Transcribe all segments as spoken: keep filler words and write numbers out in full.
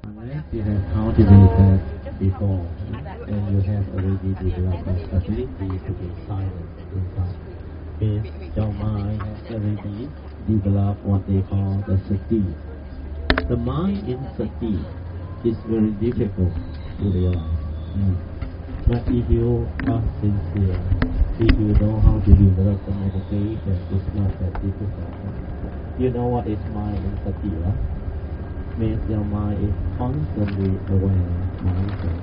Unless you have cultivated before and you have already developed the ability to be silent inside, means your mind has already developed what they call the sati. The mind in sati is very difficult to realize. Mm. But if you are sincere, if you know how to develop the meditation, it's not that difficult. You know what is mind in sati, right? Means your mind is constantly aware, mindful.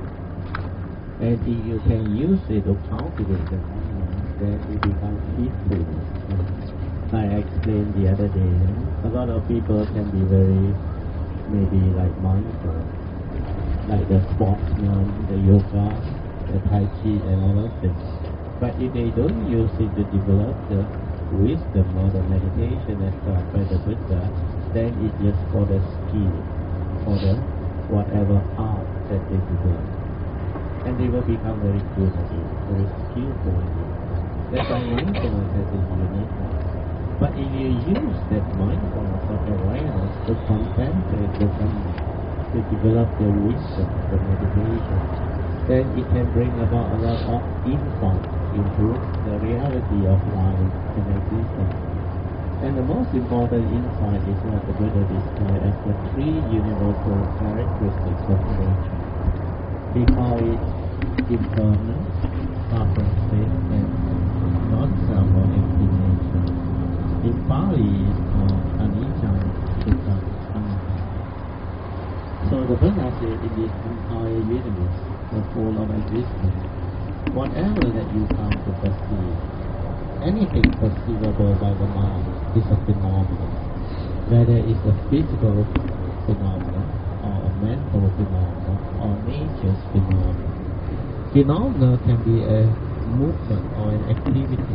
And if you can use it to cultivate the mind, then it becomes peaceful. Like I explained the other day, a lot of people can be very, maybe like mindful, like the sportsman, the yoga, the tai chi and all those things. But if they don't use it to develop the wisdom or the meditation as taught by the Buddha, then it's just for the skill, for the whatever art that they develop. And they will become very good at it, very skillful at it. That's why mindfulness has its uniqueness. But if you use that mindfulness or awareness to concentrate, to, to develop the wisdom, the meditation, then it can bring about a lot of insight into the reality of life and existence. And the most important insight is what the Buddha described as the three universal characteristics of nature. We call it impermanent, circumstance, and non-self or empty nature. In Pali, it's called anicca, dukkha, anatta. So the Buddha said in this entire universe, the whole of existence, whatever that you come to perceive, anything perceivable by the mind is a phenomenon, whether it's a physical phenomenon or a mental phenomenon or nature's phenomenon. Phenomena can be a movement or an activity.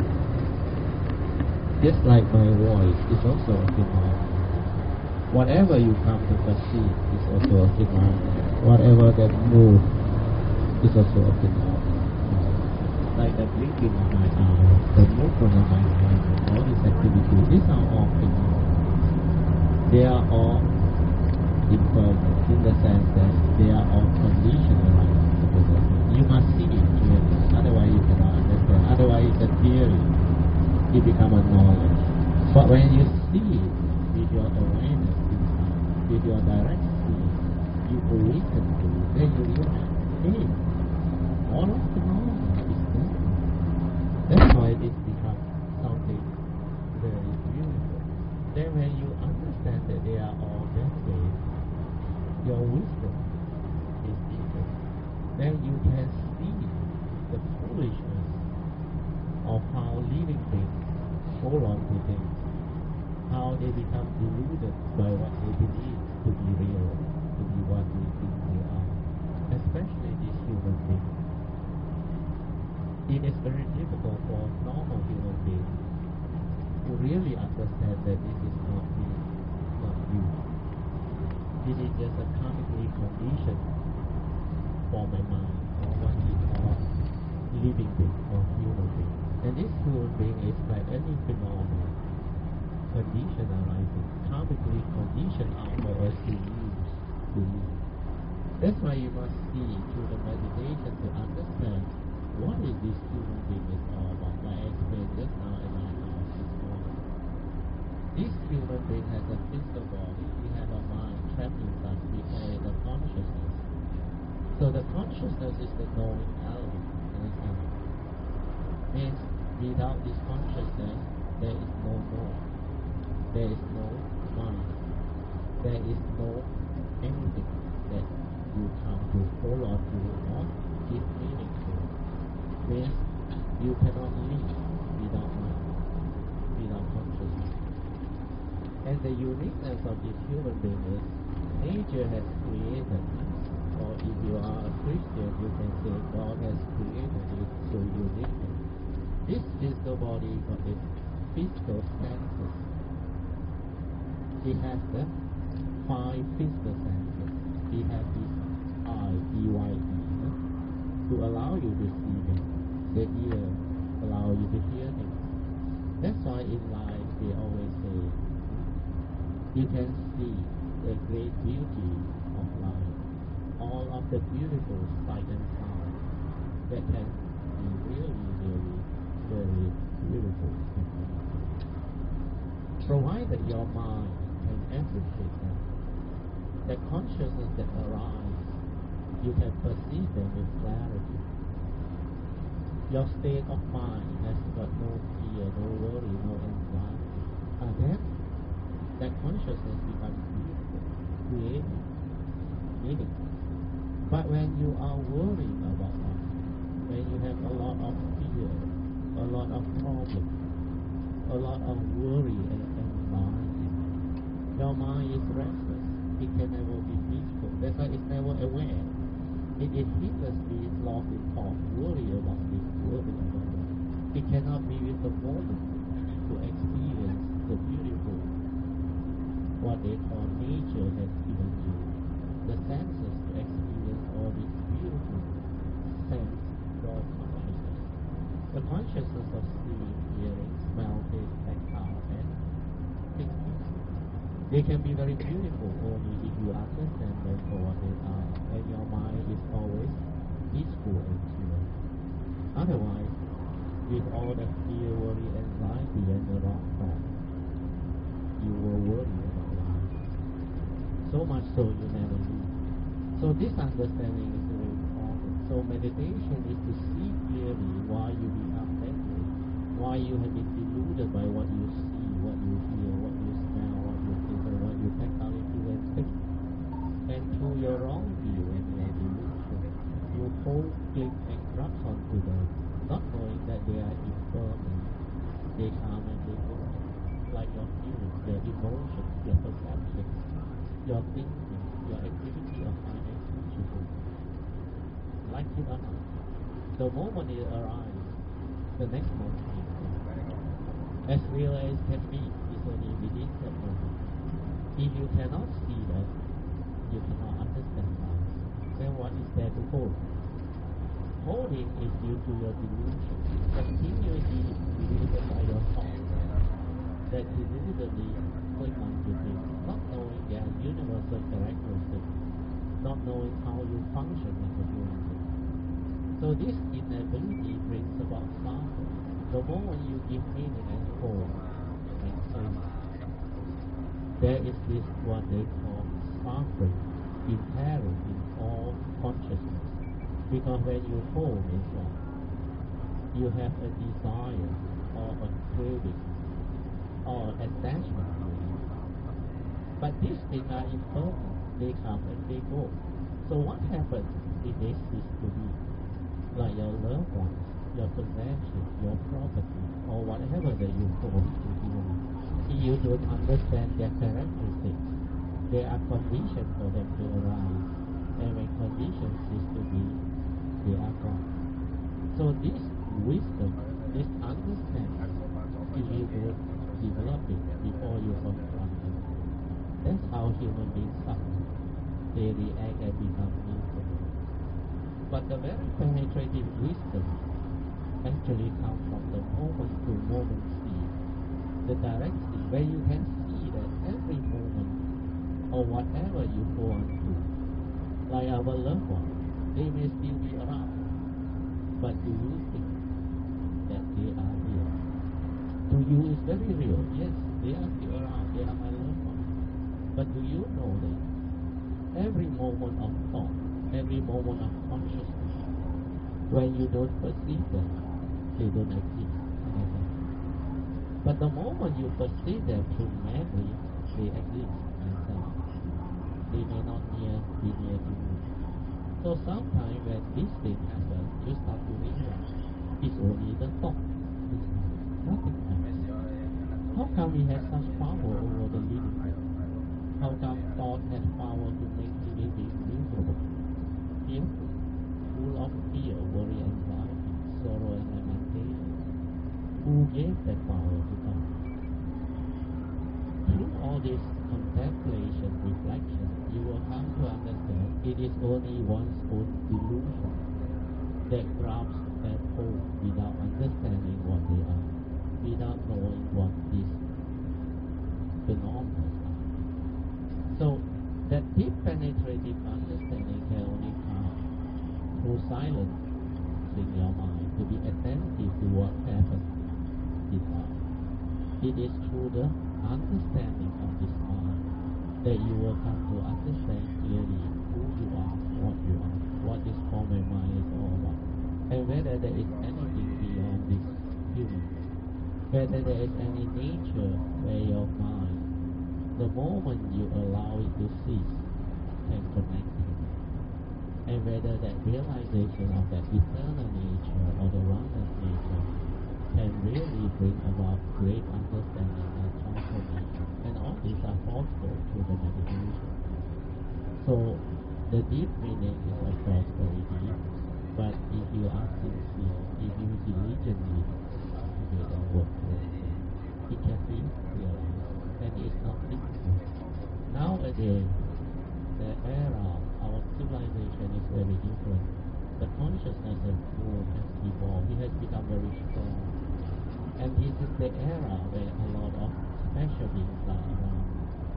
Just like my voice is also a phenomenon. Whatever you come to perceive is also a phenomenon. Whatever that moves is also a phenomenon. Like the blinking of my eye, the movement of my hand, all these activities, these are all phenomena. They are all impermanent in the sense that they are all conditionalized. You must see it clearly, otherwise you cannot understand. Otherwise it's a theory, it becomes a knowledge. But when you see it with your awareness inside, with your direct seeing, you awaken to it, then you realize, hey, all of phenomena. That's why it becomes something very beautiful. Then when you understand that they are all that way, your wisdom is deepened. Then you can see the foolishness of how living things hold on to things, how they become deluded by what they believe to be real, to be what we think they are, especially these human beings. It is very difficult for normal human beings to really understand that this is not me, not you. This is just a karmically condition for my mind, or what we call living being or human being. And this human being is like any phenomenon, condition arising, karmically conditioned out for us to use, to use. That's why you must see through the meditation to understand what is this human being is all about. Like I explained just now in my house this morning. This human being has a physical body. We have a mind trapped inside. We call it the consciousness. So the consciousness is the knowing element. Understand? Means without this consciousness, there is no knowing. There is no mind. There is no anything that you come to hold on to or give meaning to. Means you cannot live without mind, without consciousness. And the uniqueness of this human being is nature has created, or if you are a Christian, you can say God has created it so uniquely. This physical body got its physical senses. It has the five physical senses. It has this eye, E Y E, to allow you to see them. The ear allow you to hear things. That's why in life they always say you can see the great beauty of life the beautiful sight and sound that can be really, really, very beautiful. Provided your mind can appreciate them, the consciousness that arises, you can perceive them with clarity. Your state of mind has got no fear, no worry, no anxiety. And then that consciousness becomes beautiful, creative, meaningful. But when you are worrying about something, when you have a lot of fear, a lot of problems, a lot of worry and anxiety, your mind is restless. It can never be peaceful. That's why it's never aware. It is heedlessly lost in thought, worry about this, worry about that. It cannot be with the moment to experience the beautiful, what they call nature has given you, the senses to experience all this beautiful sense of consciousness. The consciousness of seeing, hearing, smell, taste, tactile, and thinking. They can be very beautiful only if you understand them for what they are, and your mind is always peaceful and pure. Otherwise, with all the fear, worry, anxiety, and the wrong thought, you will worry about life. So much so you never leave. So this understanding is very important. So meditation is to see clearly why you become that way, why you have been deluded by what you see, what you hear, what you smell, what you taste, or what you tactile feel and think. And through your wrong view and your delusion, you hold, cling, and grasp onto them, not knowing that they are impermanent. They come and they go, like your feelings, your emotions, your perceptions, your thinking, your activity of mind and consciousness. Like it or not, the moment it arrives, the next moment is gone. As real as can be, is only within that moment. If you cannot see that, you cannot understand that. Then what is there to hold? Holding is due to your delusion, continuously deluded by your thoughts, that deludedly cling on to things, not knowing their universal characteristics, not knowing how you function as a human being. So this inability brings about suffering. The moment you give meaning and hold and claim, there is this what they call suffering inherent in all consciousness. Because when you hold this one, you have a desire or a craving or attachment to it. But these things are impermanent. They come and they go. So what happens if they cease to be? Like your loved ones, your possessions, your property, or whatever that you hold to dear. If you don't understand their characteristics, they are conditioned for them to arise. And when conditions cease to be, they are gone. So this wisdom, this understanding, if you would develop it before you confront them, that's how human beings suffer. They react and become miserable. But the very penetrative wisdom actually comes from the moment to moment see, the direct see, where you can see that every moment or whatever you go on to, like our loved ones, they may still be around, but do you think that they are real? To you is very real. Yes, they are still around, they are my loved ones. But do you know that every moment of thought, every moment of consciousness, when you don't perceive them, they don't exist anymore. But the moment you perceive them through memory, they exist themselves. They may not near, be near to you. So sometimes when this thing happens, you start to realize it's only the thought. It's nothing else. How come we have such power over the living? How come thought has power to make living beings miserable, fearful, full of fear, worry, anxiety, sorrow, and lamentation? Who gave that power to thought? Through all this contemplation, reflection, you will come to understand it is only one's own delusion that grabs and holds without understanding what they are, without knowing what these phenomena are. So that deep penetrative understanding can only come silence in your mind, to be attentive to what happens inside. It is through the understanding of this mind that you will come to understand clearly who you are, what you are, what this form and mind is all about, and whether there is anything beyond this human, whether there is any nature where your mind, the moment you allow it to cease, can connect it, and whether that realization of that eternal nature or the oneness nature can really bring about great understanding and transformation. And all these are possible through the meditation. So the deep meaning is of course very deep, but if you are sincere, if you diligently do the work, it can be realized, and it's not difficult. Nowadays, the era, our civilization is very different. The consciousness has moved, has evolved, it has become very strong. And this is the era where a lot of special beings are around.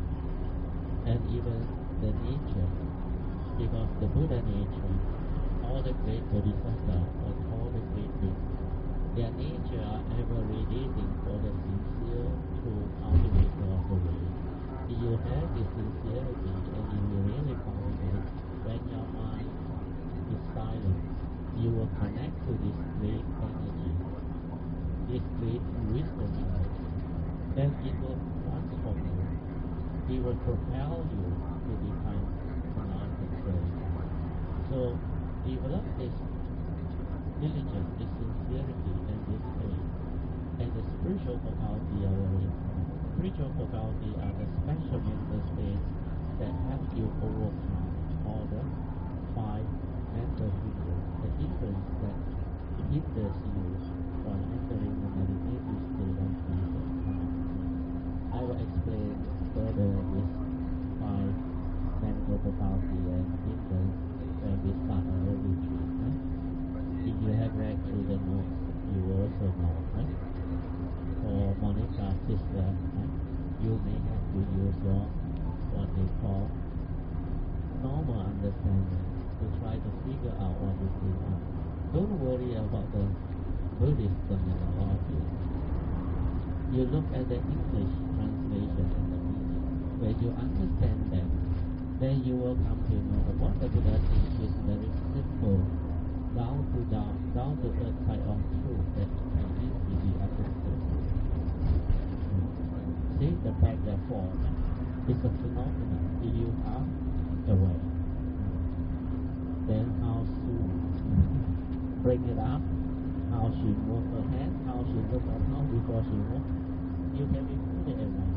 And even the nature, because the Buddha nature, all the great bodhisattvas, and all the great beings, their nature are ever radiating for the sincere, true cultivator of the way. If you have this sincerity and if you really cultivate, when your mind is silent, you will connect to this great energy, this great wisdom energy, then it will transform you. It will propel you to become enlightened souls. So develop this diligence, this sincerity, and this faith, and the spiritual faculty are very important. Spiritual faculty are the special mental states that help you overcome all the five mental hindrances, the hindrance that hinders you from entering the meditative state of peace and calm. I will explain further this five mental faculty and hindrance when we start our retreat. Right? If you have read through the notes, you will also know. Right? For Monica sister, right? You may have to use your what they call normal understanding to try to figure out what is going on. Don't worry about the Buddhist terminology. You look at the English translation and the meaning. When you understand that, then you will come to know that what the Buddha teaches is very simple, down to down, down to earth type of truth that can easily be understood. See, the fact that form is a phenomenon. If you are aware, then how to bring it up, how she move her hand, how she look at how before she move, you can be fully aware.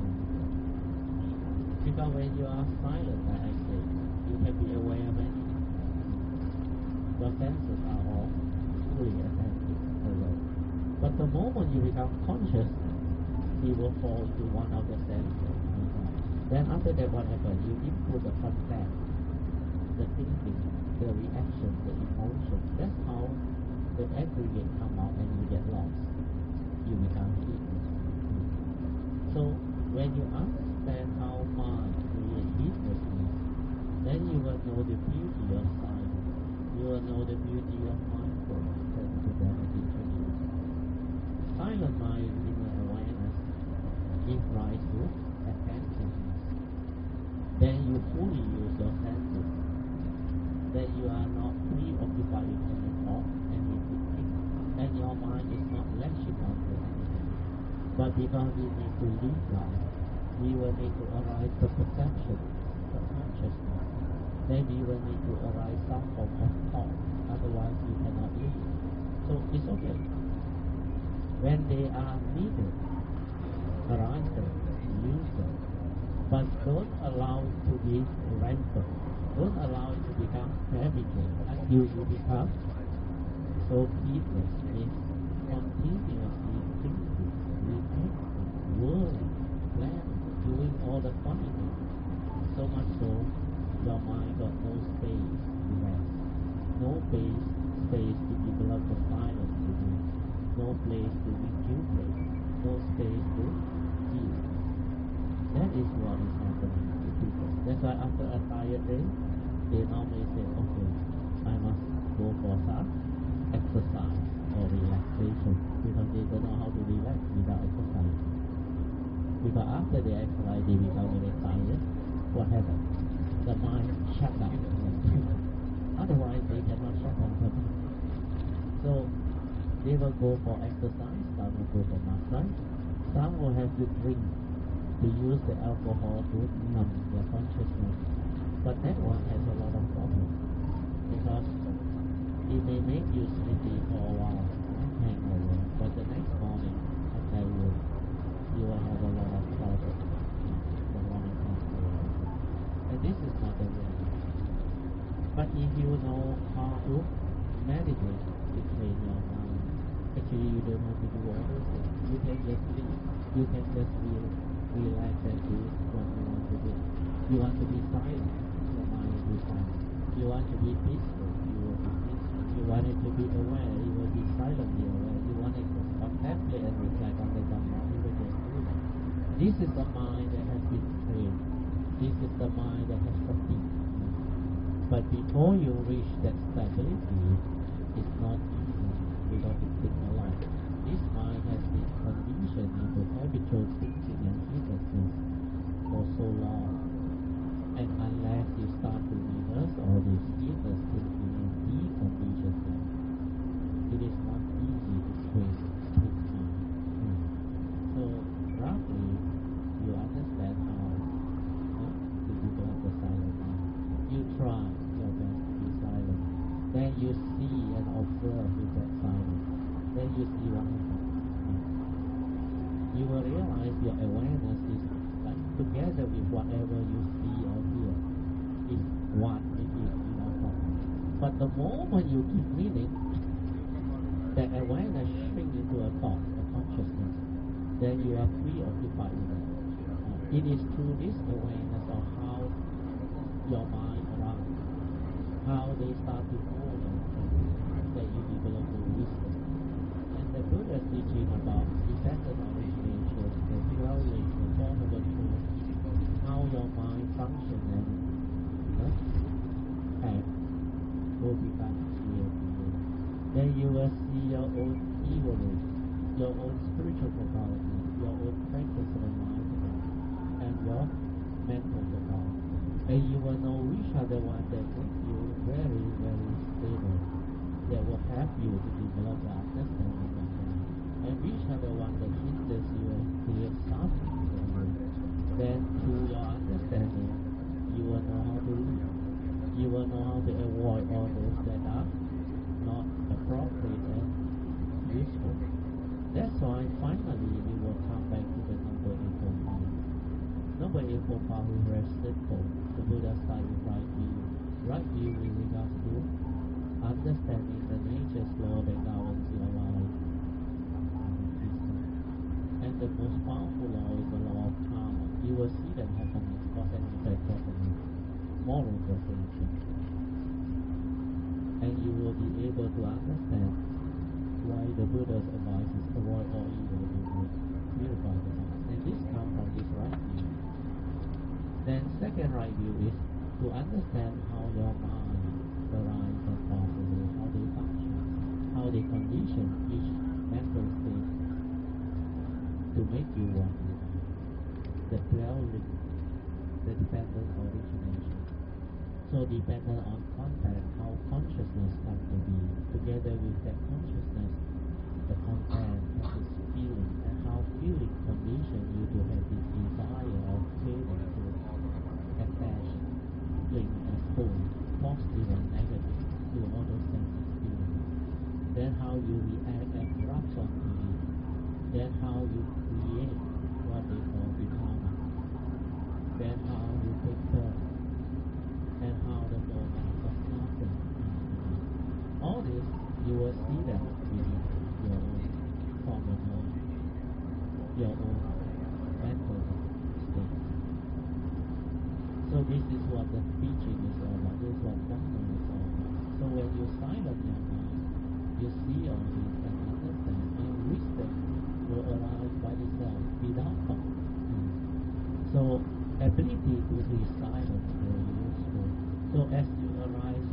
Because when you are silent, like I say, you can be aware of anything. Your senses are all fully attentive aware. But the moment you become conscious, you will fall into one of the senses. Then after that, what happens? You input the concept, the thinking, the reaction, the emotion. That's how the aggregate come out and you get lost. You become heedless. So when you understand how mind creates heedlessness, then you will know the beauty of silence. You will know the beauty of mindfulness that the Buddha introduced. Silent mind in the awareness gives rise to attentiveness. Then you fully use your senses. Then you are not preoccupied with any thought, any thinking, and your mind is not latching on to anything. But because we need to live life, we will need to arise the perception, the consciousness. Then we will need to arise some form of thought. Otherwise, we cannot live. So it's okay. When they are needed, arise them, use them. But don't allow it to be rampant. Don't allow it to become habitual until you become so heedless, means continuously thinking, reacting, worrying, planning, doing all the funny things. So much so, your mind got no space to rest, no space, space to develop the silence to do, no place to recuperate, no space to heal. That is what is happening to people. That's why after a tired day, they normally say, okay, I must go go for some exercise or relaxation because they don't know how to relax without exercise. Because after they exercise, they become very tired. What happens? The mind shut down. Otherwise, they cannot shut down the mind. So, they will go for exercise, some will go for massage, some will have to drink, to use the alcohol to numb their consciousness. But that one has a lot of problems because it may make you sleepy for a while, hangover, but the next morning, I tell you, you will have a lot of problems. The morning afterwards. And this is not the way. But if you know how to meditate, to train your mind, actually you don't have to do all those things. You can just sleep. You can just feel relax and do what you want to do. You want to be silent, your mind will be silent. You want to be peaceful, you will be peaceful. You want it to be aware, you will be silently aware. You want it to contemplate and reflect on the Dhamma, you will just do that. This is the mind that has been trained. This is the mind that has fatigue. But before you reach that stability, it's not easy because it takes a lot. This mind has been conditioned into habitual thinking and heedlessness for so long. And unless you start to reverse all this heedless thinking and decondition them, it is not easy to train. It takes time. Mm. So, roughly, you understand how uh, to develop the silent mind. You try your best to be silent. Then you see and observe with that silence. Then you see what happens. You will realize your awareness is like together with whatever you see or hear. Is one, it is without problem. But the moment you give meaning, that awareness shrinks into a thought, a consciousness, then you are preoccupied with it. Uh, it is through this awareness of how your mind runs, how they start to move, that you develop the wisdom. And the Buddha's teaching about dependent origination, the dwelling, the formable truth, how your mind functions and uh, act will become clear to you. Then you will see your own evolution, your own spiritual totality, your own practice of the mind, and your mental totality. And you will know which are the ones that make you very, very stable, that will help you to develop the understanding of life. And which are the ones that hinders you and create suffering for you. Then through your understanding, you will know how to live. You will know how to avoid all those that are not appropriate and useful. That's why finally you will come back to the Noble Eightfold Path. Noble Eightfold Path is very simple. The Buddha started with right view. Right view with regards to understanding the nature's law that governs your life. And the most powerful law is the law of karma. You will see them happening, cause and effect happening. Moral perfection. And you will be able to understand why the Buddha's advice is avoid all evil and good, purify the mind. And this comes from this right view. Then second right view is to understand how your mind, the rise and fall away, how they function, how they condition each mental state to make you want it. The dwelling, the dependent origination. So dependent on content, how consciousness comes to be. Together with that consciousness, the content has its feeling, and how feeling condition you to have this desire of feeling to attach, cling and hold, positive and negative, to all those sense experiences. Then how you react and grasp onto it. Then how you create what they call dharma. Then how you take birth. And how the moment of suffering. All this, you will see them within your own form of knowledge, your own mental state. So this is what the teaching is all about. This is what Dhamma is all about. So when you silence your mind, you see all this and understand, and wisdom will arise by itself without thought. Mm. So ability to be silent is very useful. So as you arise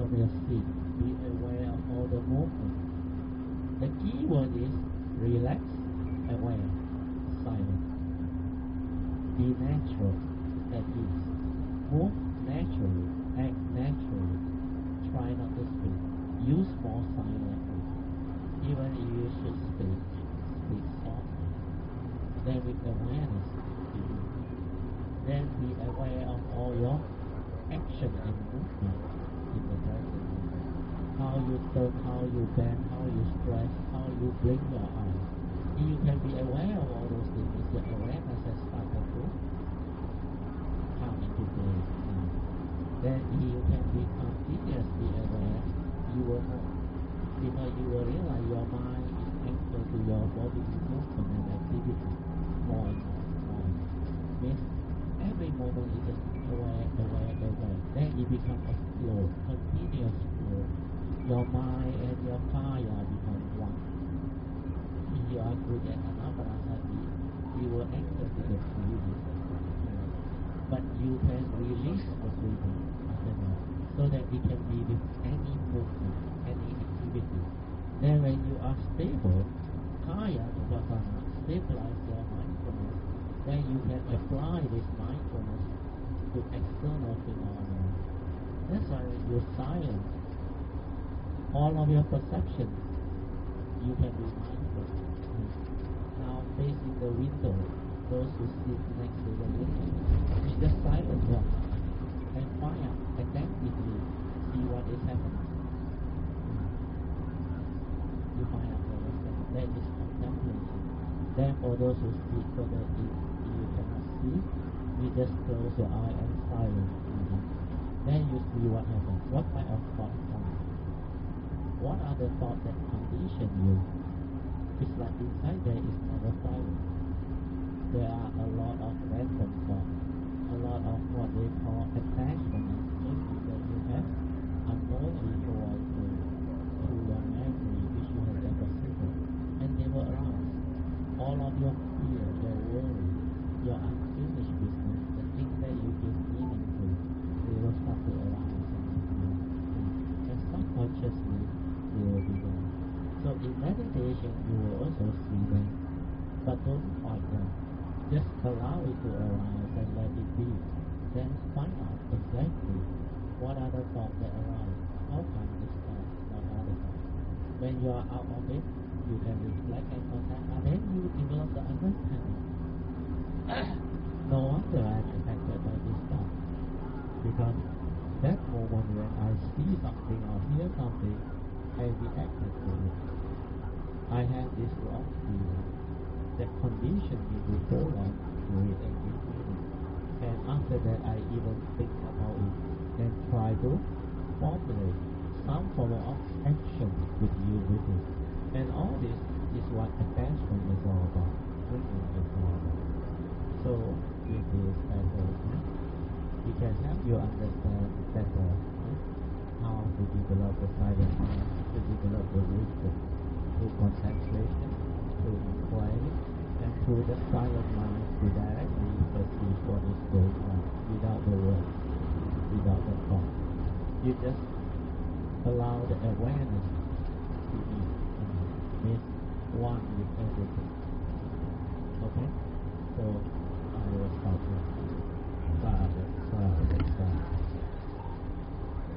of your feet. Be aware of all the movement. The key word is relax, aware, silent. Be natural, at ease. Move naturally, act naturally. Try not to speak. Use more sign language. Even if you should speak, speak softly. Then with awareness, then be aware of all your action and movement in the present moment. How you turn, how you bend, how you stretch, how you blink your eyes. If you can be aware of all those things, your awareness has started to come into play. Then if you can be continuously aware, you will know. Because you will realize your mind is anchored to your body movement and activity more and more and more. Means every moment is just aware, aware, aware. Then it becomes a flow, continuous flow. Your mind and your kaya become one. If you are good at anapanasati, you will anchor to the breathing. But you can release the breathing after that, so that it can be with any movement, any activity. Then when you are stable, kaya nupasana, stabilize your mindfulness, then you can apply this mindfulness to external phenomena. That's why when you silence all of your perceptions, you can be mindful. Now facing the window, those who sit next to the window, you just silence them and find out attentively, see what is happening. You find out what is happening. That is contemplation. Then for those who speak, so that if you cannot see, you just close your eye and silence. Mm-hmm. Then you see what happens. What kind of thought comes? What are the thoughts that condition you? It's like inside there is never silence. There are a lot of random thoughts, a lot of what they call attachment, maybe that you have unknowingly towards to, to your memory which you have deposited, and they will arise. All of your fear, your worry, your unfinished business, the things that you give meaning to, they will start to arise. And subconsciously, they will be there. So in meditation, you will also see them, but don't fight them. Just allow it to arise and let it be. Then find out exactly what are the thoughts that arise. How come this thought? What are the thoughts? When you are out of it, you can reflect and contact, and then you develop the understanding. No wonder I'm affected by this stuff. Because that moment when I see something or hear something, I reacted to it. I have this wrong feeling that conditioned me to hold on to it and give meaning. And after that, I even think about it and try to formulate some form of action with you with it. And all this is what attachment is all about, clinging is all about. So, with this, I hope it can help you understand better how to develop the silent mind, to develop the wisdom, through concentration, through inquiry, and through the silent mind to directly perceive what is going on without the word, without the thought. You just allow the awareness to be made one with everything. Okay? So I will stop here. Sadhu, sadhu, sadhu.